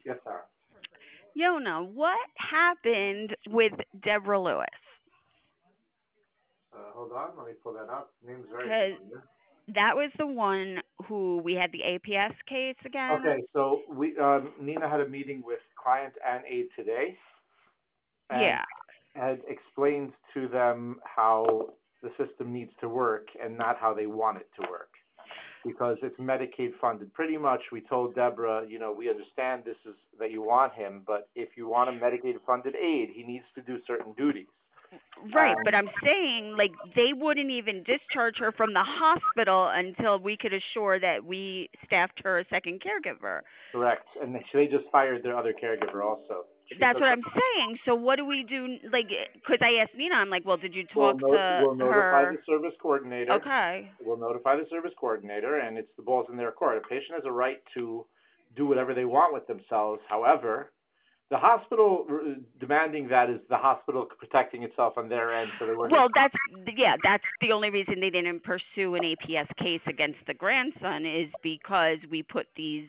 Yes, sir. Yona, what happened with Deborah Lewis? Hold on, let me pull that up. Name's very Because familiar. that was the one who we had the APS case again. Okay, so we Nina had a meeting with client and aide today, and Yeah. had explained to them how the system needs to work and not how they want it to work because it's Medicaid funded. Pretty much, we told Deborah, we understand this is that you want him, but if you want a Medicaid funded aide, he needs to do certain duties. Right, but And I'm saying like they wouldn't even discharge her from the hospital until we could assure that we staffed her a second caregiver. correct, and they just fired their other caregiver also. She That's took. what I'm saying. So what do we do? Like, because I asked Nina, I'm like, well, did you talk to We'll notify the her? service coordinator. Okay. We'll notify the service coordinator, and it's the ball's in their court. A patient has a right to do whatever they want with themselves. However, the hospital demanding that is the hospital protecting itself on their end, so they weren't. Well, that's yeah, that's the only reason they didn't pursue an APS case against the grandson is because we put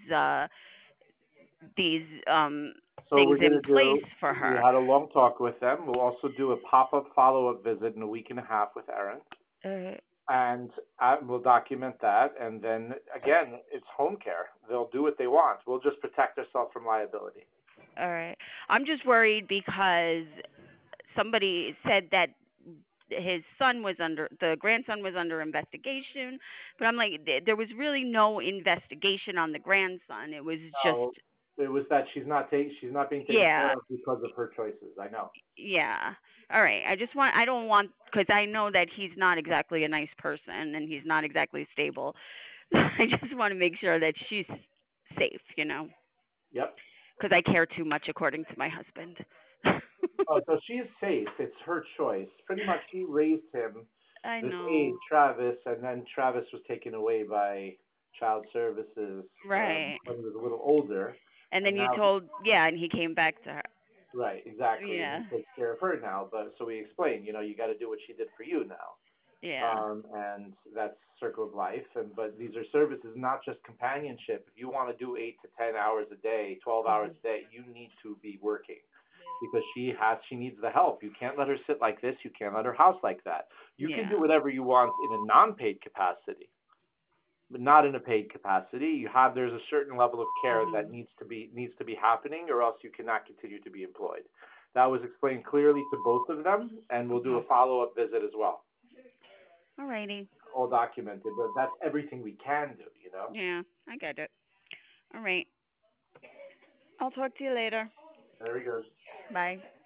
these So things we're in gonna place do. for We her. had a long talk with them. We'll also do a pop-up follow-up visit in a week and a half with Erin, Uh, and we'll document that. And then again, it's home care. They'll do what they want. We'll just protect ourselves from liability. all right. I'm just worried because somebody said that his son was under the grandson was under investigation, but I'm like there was really no investigation on the grandson. It was just No, it was that she's not being taken care yeah, of because of her choices. I know. yeah. All right. I don't want cuz I know that he's not exactly a nice person and he's not exactly stable. I just want to make sure that she's safe, Yep. cuz I care too much according to my husband. Oh, so she's safe. It's her choice. Pretty much, she raised him, I this aide, know. Travis, and then Travis was taken away by Child Services Right. when he was a little older, And then and you now, told yeah, and he came back to her. right, exactly, and Yeah. he takes care of her now. But so we explained, you got to do what she did for you now. Yeah. And that's circle of life. And but these are services, not just companionship. If you want to do 8 to 10 hours a day, 12 hours Mhm. a day, you need to be working because she needs the help. You can't let her sit like this. You can't let her house like that. You can do Yeah. whatever you want in a non-paid capacity, but not in a paid capacity. There's a certain level of care that Mhm. needs to be happening, or else you cannot continue to be employed. That was explained clearly to both of them, and we'll do a Mhm. follow-up visit as well, Alrighty. all documented. But that's everything we can do. Yeah, I get it. All right. I'll talk to you later. There he goes. Bye.